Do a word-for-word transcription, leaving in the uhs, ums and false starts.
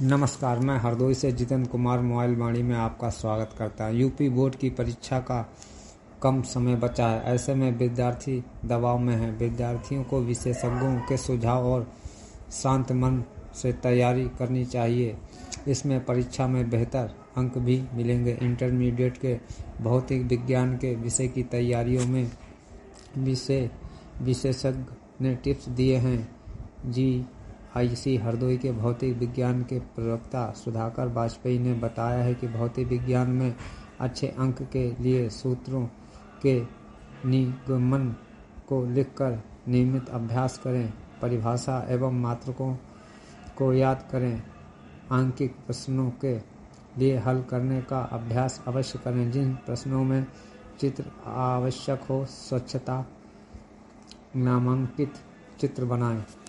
नमस्कार, मैं हरदोई से जितेंद्र कुमार मोबाइल वाणी में आपका स्वागत करता हूँ। यूपी बोर्ड की परीक्षा का कम समय बचा है, ऐसे में विद्यार्थी दबाव में हैं। विद्यार्थियों को विशेषज्ञों के सुझाव और शांत मन से तैयारी करनी चाहिए। इसमें परीक्षा में बेहतर अंक भी मिलेंगे। इंटरमीडिएट के भौतिक विज्ञान के विषय की तैयारियों में विषय विशेषज्ञ ने टिप्स दिए हैं। जी आईसी हरदोई के भौतिक विज्ञान के प्रवक्ता सुधाकर वाजपेयी ने बताया है कि भौतिक विज्ञान में अच्छे अंक के लिए सूत्रों के निगमन को लिखकर नियमित अभ्यास करें, परिभाषा एवं मात्रकों को याद करें, आंकिक प्रश्नों के लिए हल करने का अभ्यास अवश्य करें। जिन प्रश्नों में चित्र आवश्यक हो, स्वच्छता नामांकित चित्र बनाएं।